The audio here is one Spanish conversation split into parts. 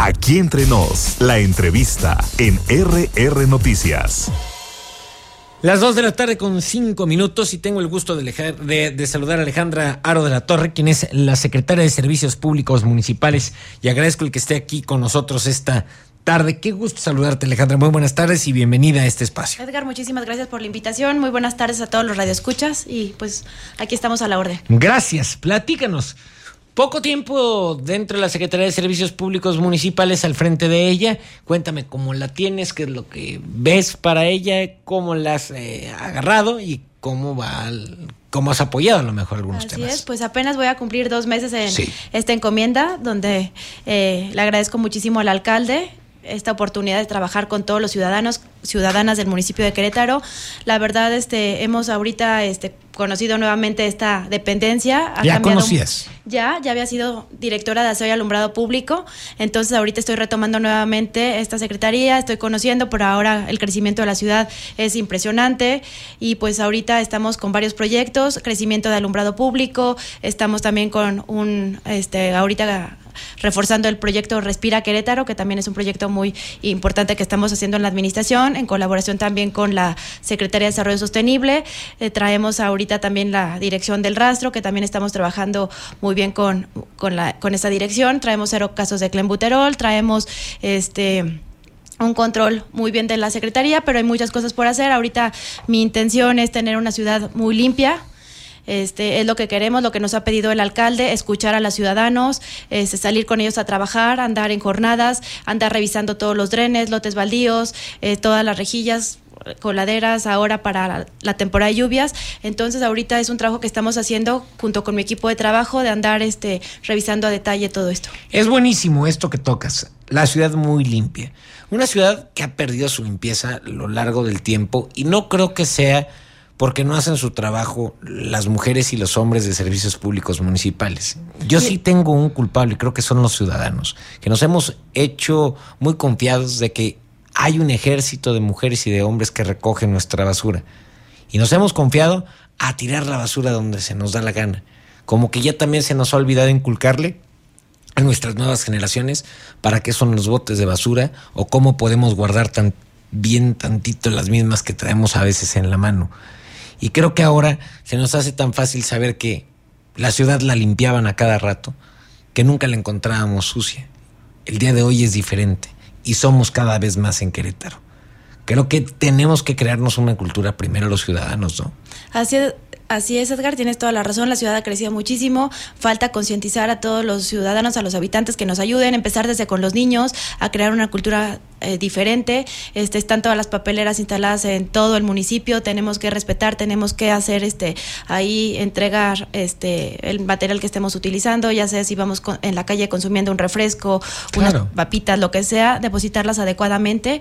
Aquí entre nos, la entrevista en RR Noticias. Las 2:05 p.m. y tengo el gusto de saludar a Alejandra Haro de la Torre, quien es la secretaria de Servicios Públicos Municipales, y agradezco el que esté aquí con nosotros esta tarde. Qué gusto saludarte, Alejandra. Muy buenas tardes y bienvenida a este espacio. Edgar, muchísimas gracias por la invitación. Muy buenas tardes a todos los radioescuchas y pues aquí estamos a la orden. Gracias. Platícanos. Poco tiempo dentro de la Secretaría de Servicios Públicos Municipales al frente de ella. Cuéntame cómo la tienes, qué es lo que ves para ella, cómo la has agarrado y cómo has apoyado a lo mejor algunos temas. Así es, pues apenas voy a cumplir 2 meses en esta encomienda, donde le agradezco muchísimo al alcalde esta oportunidad de trabajar con todos los ciudadanas del municipio de Querétaro. La verdad, hemos ahorita conocido nuevamente esta dependencia. ¿Ya conocías? Ya había sido directora de Aseo y Alumbrado Público, entonces ahorita estoy retomando nuevamente esta secretaría, estoy conociendo, pero ahora el crecimiento de la ciudad es impresionante y pues ahorita estamos con varios proyectos, crecimiento de alumbrado público, estamos también con ahorita reforzando el proyecto Respira Querétaro, que también es un proyecto muy importante que estamos haciendo en la administración, en colaboración también con la Secretaría de Desarrollo Sostenible. Traemos ahorita también la dirección del rastro, que también estamos trabajando muy bien con esa dirección. Traemos 0 casos de clenbuterol, traemos un control muy bien de la Secretaría, pero hay muchas cosas por hacer. Ahorita mi intención es tener una ciudad muy limpia. Es lo que queremos, lo que nos ha pedido el alcalde, escuchar a los ciudadanos, salir con ellos a trabajar, andar en jornadas, andar revisando todos los drenes, lotes baldíos, todas las rejillas, coladeras ahora para la temporada de lluvias. Entonces ahorita es un trabajo que estamos haciendo junto con mi equipo de trabajo de andar revisando a detalle todo esto. Es buenísimo esto que tocas, la ciudad muy limpia, una ciudad que ha perdido su limpieza a lo largo del tiempo y no creo que sea porque no hacen su trabajo las mujeres y los hombres de servicios públicos municipales. Yo sí tengo un culpable, creo que son los ciudadanos, que nos hemos hecho muy confiados de que hay un ejército de mujeres y de hombres que recogen nuestra basura. Y nos hemos confiado a tirar la basura donde se nos da la gana. Como que ya también se nos ha olvidado inculcarle a nuestras nuevas generaciones para qué son los botes de basura o cómo podemos guardar tan bien tantito las mismas que traemos a veces en la mano. Y creo que ahora se nos hace tan fácil saber que la ciudad la limpiaban a cada rato, que nunca la encontrábamos sucia. El día de hoy es diferente y somos cada vez más en Querétaro. Creo que tenemos que crearnos una cultura primero los ciudadanos, ¿no? Así es, Edgar, tienes toda la razón, la ciudad ha crecido muchísimo, falta concientizar a todos los ciudadanos, a los habitantes que nos ayuden, empezar desde con los niños, a crear una cultura diferente. Están todas las papeleras instaladas en todo el municipio, tenemos que respetar, tenemos que hacer ahí entregar el material que estemos utilizando, ya sea si vamos en la calle consumiendo un refresco, claro, unas papitas, lo que sea, depositarlas adecuadamente.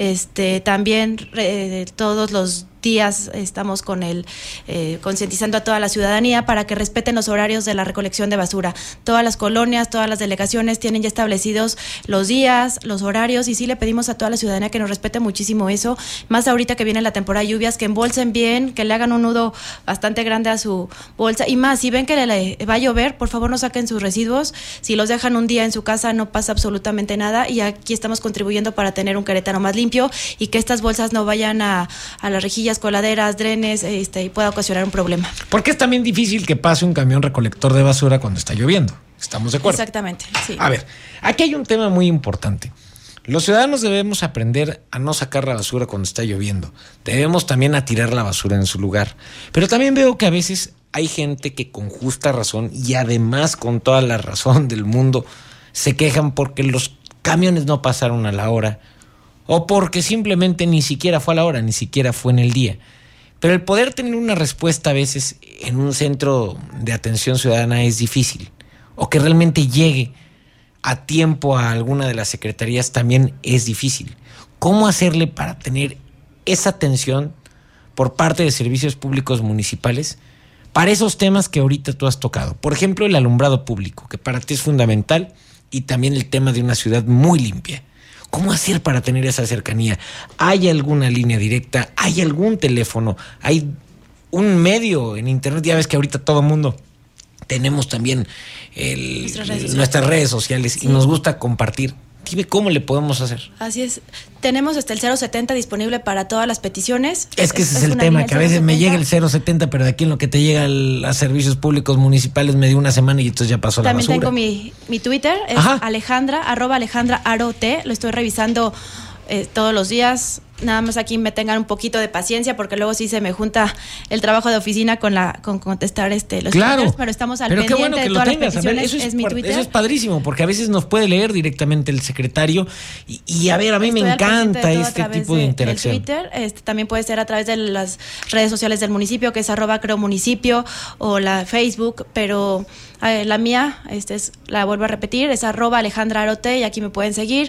También todos los días estamos concientizando a toda la ciudadanía para que respeten los horarios de la recolección de basura. Todas las colonias, todas las delegaciones tienen ya establecidos los días, los horarios, y sí le pedimos a toda la ciudadanía que nos respete muchísimo eso, más ahorita que viene la temporada de lluvias, que embolsen bien, que le hagan un nudo bastante grande a su bolsa, y más, si ven que le va a llover, por favor no saquen sus residuos, si los dejan un día en su casa no pasa absolutamente nada, y aquí estamos contribuyendo para tener un Querétaro más limpio y que estas bolsas no vayan a las rejillas, coladeras, drenes, y pueda ocasionar un problema. Porque es también difícil que pase un camión recolector de basura cuando está lloviendo. ¿Estamos de acuerdo? Exactamente, sí. A ver, aquí hay un tema muy importante. Los ciudadanos debemos aprender a no sacar la basura cuando está lloviendo. Debemos también a tirar la basura en su lugar. Pero también veo que a veces hay gente que con justa razón y además con toda la razón del mundo se quejan porque los camiones no pasaron a la hora o porque simplemente ni siquiera fue a la hora, ni siquiera fue en el día. Pero el poder tener una respuesta a veces en un centro de atención ciudadana es difícil, o que realmente llegue a tiempo a alguna de las secretarías también es difícil. ¿Cómo hacerle para tener esa atención por parte de servicios públicos municipales para esos temas que ahorita tú has tocado? Por ejemplo, el alumbrado público, que para ti es fundamental, y también el tema de una ciudad muy limpia. ¿Cómo hacer para tener esa cercanía? ¿Hay alguna línea directa? ¿Hay algún teléfono? ¿Hay un medio en internet? Ya ves que ahorita todo el mundo tenemos también nuestras redes sociales, sí, y nos gusta compartir. Dime cómo le podemos hacer. Así es. Tenemos el 070 disponible para todas las peticiones. Es que ese es el tema, que a veces me llega el 070, pero de aquí en lo que te llega a servicios públicos municipales me dio una semana y entonces ya pasó la basura. También tengo mi Twitter, es Alejandra, @AlejandraArot. Lo estoy revisando todos los días. Nada más aquí me tengan un poquito de paciencia porque luego sí se me junta el trabajo de oficina con contestar los twitters, pero estamos al pendiente bueno que de lo todas tengas. las peticiones. A ver, es mi Twitter. Eso es padrísimo porque a veces nos puede leer directamente el secretario y a ver, a mí me encanta este tipo de interacción. Twitter, también puede ser a través de las redes sociales del municipio, que es @creomunicipio, o la Facebook, pero la mía, la vuelvo a repetir, es @AlejandraArot, y aquí me pueden seguir,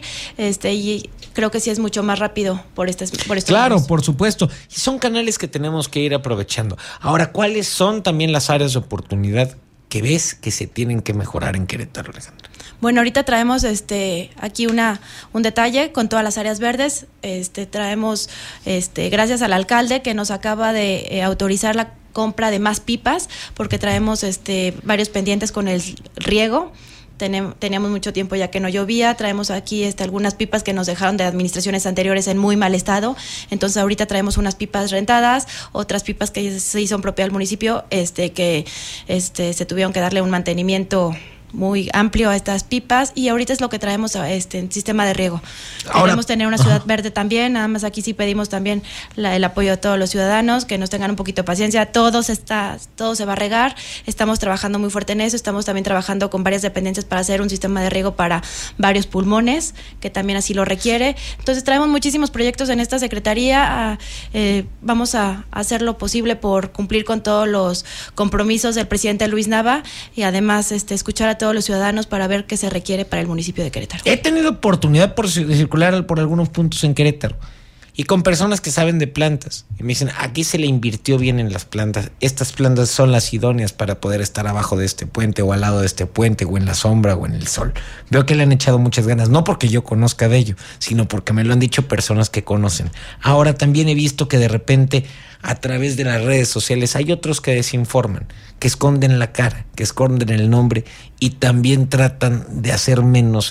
y creo que sí es mucho más rápido por estos Claro, medios. por supuesto. Y son canales que tenemos que ir aprovechando. Ahora, ¿cuáles son también las áreas de oportunidad que ves que se tienen que mejorar en Querétaro, Alejandra? Bueno, ahorita traemos aquí un detalle con todas las áreas verdes. Traemos gracias al alcalde que nos acaba de autorizar la compra de más pipas, porque traemos varios pendientes con el riego. Teníamos mucho tiempo ya que no llovía. Traemos aquí algunas pipas que nos dejaron de administraciones anteriores en muy mal estado. Entonces ahorita traemos unas pipas rentadas, otras pipas que sí son propias del municipio, que se tuvieron que darle un mantenimiento muy amplio a estas pipas, y ahorita es lo que traemos en sistema de riego. Queremos tener una ciudad verde también. Nada más aquí sí pedimos también el apoyo de todos los ciudadanos, que nos tengan un poquito de paciencia. Todo se va a regar. Estamos trabajando muy fuerte en eso. Estamos también trabajando con varias dependencias para hacer un sistema de riego para varios pulmones, que también así lo requiere. Entonces traemos muchísimos proyectos en esta secretaría. Vamos a hacer lo posible por cumplir con todos los compromisos del presidente Luis Nava, y además escuchar a todos los ciudadanos para ver qué se requiere para el municipio de Querétaro. He tenido oportunidad de circular por algunos puntos en Querétaro y con personas que saben de plantas y me dicen, aquí se le invirtió bien en las plantas, estas plantas son las idóneas para poder estar abajo de este puente o al lado de este puente o en la sombra o en el sol. Veo que le han echado muchas ganas, no porque yo conozca de ello, sino porque me lo han dicho personas que conocen. Ahora también he visto que de repente a través de las redes sociales hay otros que desinforman, que esconden la cara, que esconden el nombre y también tratan de hacer menos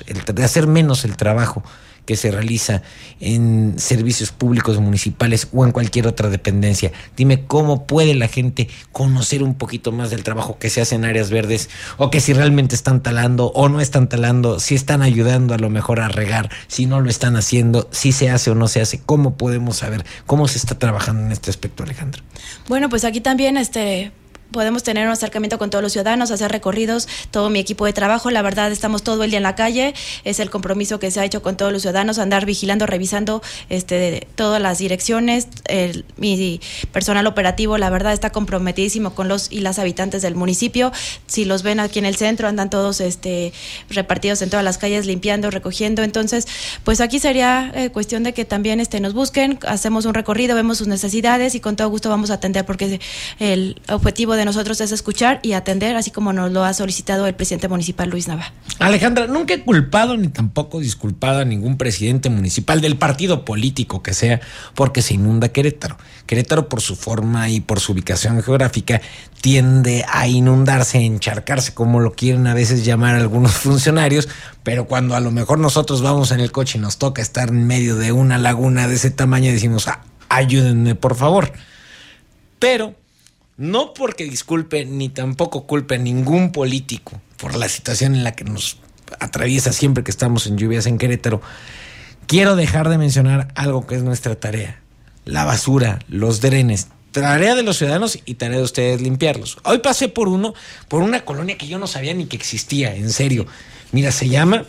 el trabajo que se realiza en servicios públicos municipales o en cualquier otra dependencia. Dime cómo puede la gente conocer un poquito más del trabajo que se hace en áreas verdes, o que si realmente están talando o no están talando, si están ayudando a lo mejor a regar, si no lo están haciendo, si se hace o no se hace. ¿Cómo podemos saber cómo se está trabajando en este aspecto, Alejandra? Bueno, pues aquí también podemos tener un acercamiento con todos los ciudadanos, hacer recorridos, todo mi equipo de trabajo. La verdad, estamos todo el día en la calle. Es el compromiso que se ha hecho con todos los ciudadanos, andar vigilando, revisando todas las direcciones. Mi personal operativo, la verdad, está comprometidísimo con los y las habitantes del municipio. Si los ven aquí en el centro, andan todos repartidos en todas las calles, limpiando, recogiendo. Entonces, pues aquí sería cuestión de que también nos busquen, hacemos un recorrido, vemos sus necesidades y con todo gusto vamos a atender, porque el objetivo de nosotros es escuchar y atender, así como nos lo ha solicitado el presidente municipal Luis Nava. Alejandra, nunca he culpado ni tampoco disculpado a ningún presidente municipal del partido político que sea porque se inunda Querétaro. Querétaro, por su forma y por su ubicación geográfica, tiende a inundarse, a encharcarse, como lo quieren a veces llamar algunos funcionarios, pero cuando a lo mejor nosotros vamos en el coche y nos toca estar en medio de una laguna de ese tamaño, decimos, ayúdenme por favor. Pero no porque disculpe ni tampoco culpe a ningún político por la situación en la que nos atraviesa siempre que estamos en lluvias en Querétaro, quiero dejar de mencionar algo que es nuestra tarea: la basura, los drenes. Tarea de los ciudadanos y tarea de ustedes limpiarlos. Hoy pasé por una colonia que yo no sabía ni que existía, en serio. Mira, se llama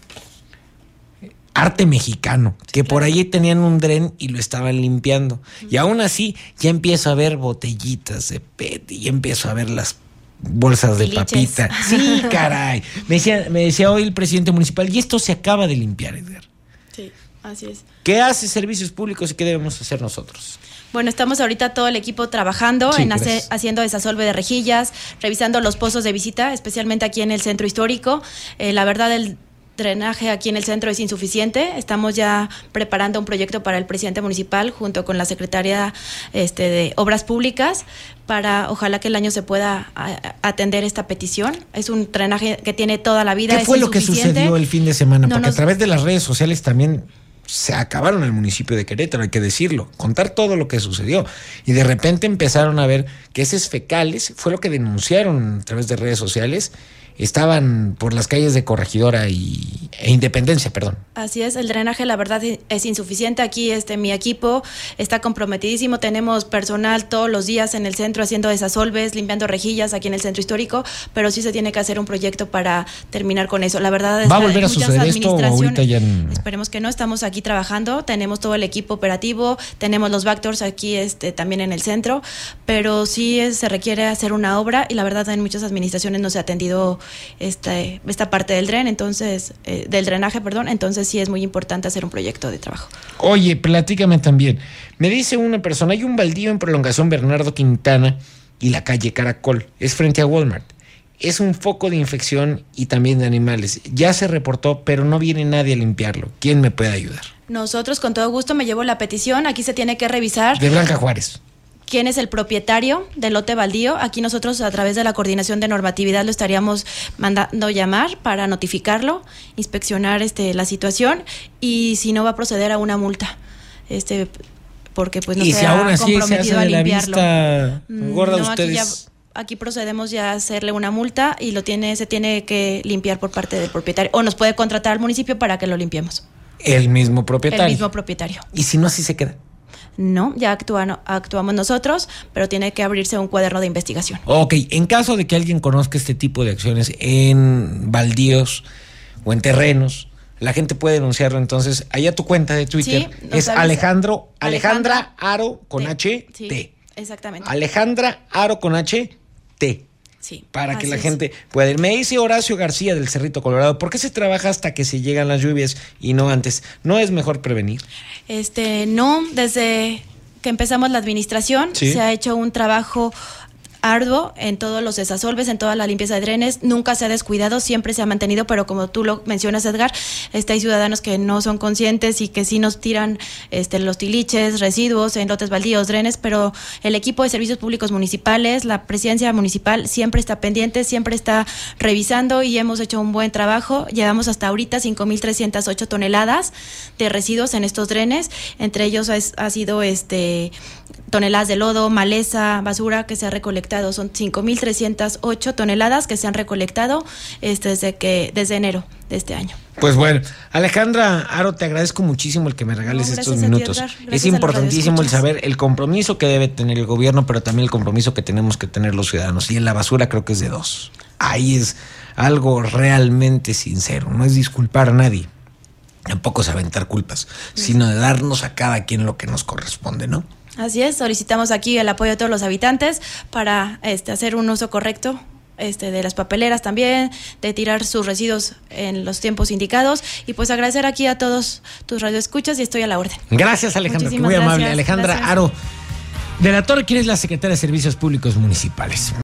Arte Mexicano, que por allí tenían un dren y lo estaban limpiando. Y aún así ya empiezo a ver botellitas de PET y ya empiezo a ver las bolsas de papita. Sí, caray. Me decía hoy el presidente municipal, y esto se acaba de limpiar, Edgar. Sí, así es. ¿Qué hace Servicios Públicos y qué debemos hacer nosotros? Bueno, estamos ahorita todo el equipo trabajando haciendo desasolve de rejillas, revisando los pozos de visita, especialmente aquí en el centro histórico. La verdad, drenaje aquí en el centro es insuficiente. Estamos ya preparando un proyecto para el presidente municipal junto con la secretaria de Obras Públicas para ojalá que el año se pueda atender esta petición. Es un drenaje que tiene toda la vida. ¿Qué fue lo que sucedió el fin de semana? Porque a través de las redes sociales también se acabaron el municipio de Querétaro, hay que decirlo, contar todo lo que sucedió. Y de repente empezaron a ver que heces fecales, fue lo que denunciaron a través de redes sociales, estaban por las calles de Corregidora e Independencia, perdón. Así es, el drenaje la verdad es insuficiente. Aquí mi equipo está comprometidísimo, tenemos personal todos los días en el centro haciendo desasolves, limpiando rejillas aquí en el centro histórico, pero sí se tiene que hacer un proyecto para terminar con eso. La verdad es ¿va a volver a suceder esto o ahorita ya Esperemos que no, estamos aquí trabajando, tenemos todo el equipo operativo, tenemos los backdoors aquí también en el centro, pero sí se requiere hacer una obra y la verdad en muchas administraciones no se ha atendido esta parte del del drenaje, entonces sí es muy importante hacer un proyecto de trabajo. Oye, platícame también. Me dice una persona, hay un baldío en Prolongación Bernardo Quintana y la calle Caracol, es frente a Walmart. Es un foco de infección y también de animales. Ya se reportó, pero no viene nadie a limpiarlo. ¿Quién me puede ayudar? Nosotros con todo gusto me llevo la petición, aquí se tiene que revisar. De Blanca Juárez. ¿Quién es el propietario del lote baldío? Aquí nosotros a través de la coordinación de normatividad lo estaríamos mandando llamar para notificarlo, inspeccionar la situación y si no va a proceder a una multa, porque pues no se ha comprometido a limpiarlo. La vista gorda no, ustedes. Aquí procedemos ya a hacerle una multa y se tiene que limpiar por parte del propietario o nos puede contratar al municipio para que lo limpiemos. El mismo propietario. El mismo propietario. Y si no, así se queda. No, ya actuamos nosotros, pero tiene que abrirse un cuaderno de investigación. Ok, en caso de que alguien conozca este tipo de acciones en baldíos o en terrenos, la gente puede denunciarlo entonces. Allá tu cuenta de Twitter es Alejandra Aro con H T. Sí, exactamente. Alejandra Aro con H T. Sí, para que la gente pueda ir. Me dice Horacio García del Cerrito Colorado, ¿por qué se trabaja hasta que se llegan las lluvias y no antes? ¿No es mejor prevenir? No, desde que empezamos la administración se ha hecho un trabajo arduo en todos los desasolves, en toda la limpieza de drenes, nunca se ha descuidado, siempre se ha mantenido, pero como tú lo mencionas, Edgar, hay ciudadanos que no son conscientes y que sí nos tiran los tiliches, residuos en lotes baldíos, drenes, pero el equipo de servicios públicos municipales, la presidencia municipal siempre está pendiente, siempre está revisando y hemos hecho un buen trabajo. Llevamos hasta ahorita 5,308 toneladas de residuos en estos drenes, entre ellos ha sido toneladas de lodo, maleza, basura que se ha recolectado. Son 5,308 toneladas que se han recolectado desde enero de este año. Pues bueno, Alejandra Aro, te agradezco muchísimo el que me regales estos minutos. Es importantísimo el saber el compromiso que debe tener el gobierno, pero también el compromiso que tenemos que tener los ciudadanos. Y en la basura creo que es de dos. Ahí es algo realmente sincero. No es disculpar a nadie, tampoco es aventar culpas, sino de darnos a cada quien lo que nos corresponde, ¿no? Así es, solicitamos aquí el apoyo de todos los habitantes para hacer un uso correcto de las papeleras también, de tirar sus residuos en los tiempos indicados y pues agradecer aquí a todos tus radioescuchas y estoy a la orden. Gracias, Alejandra, muy amable. Alejandra Aro de la Torre, quien es la secretaria de Servicios Públicos Municipales.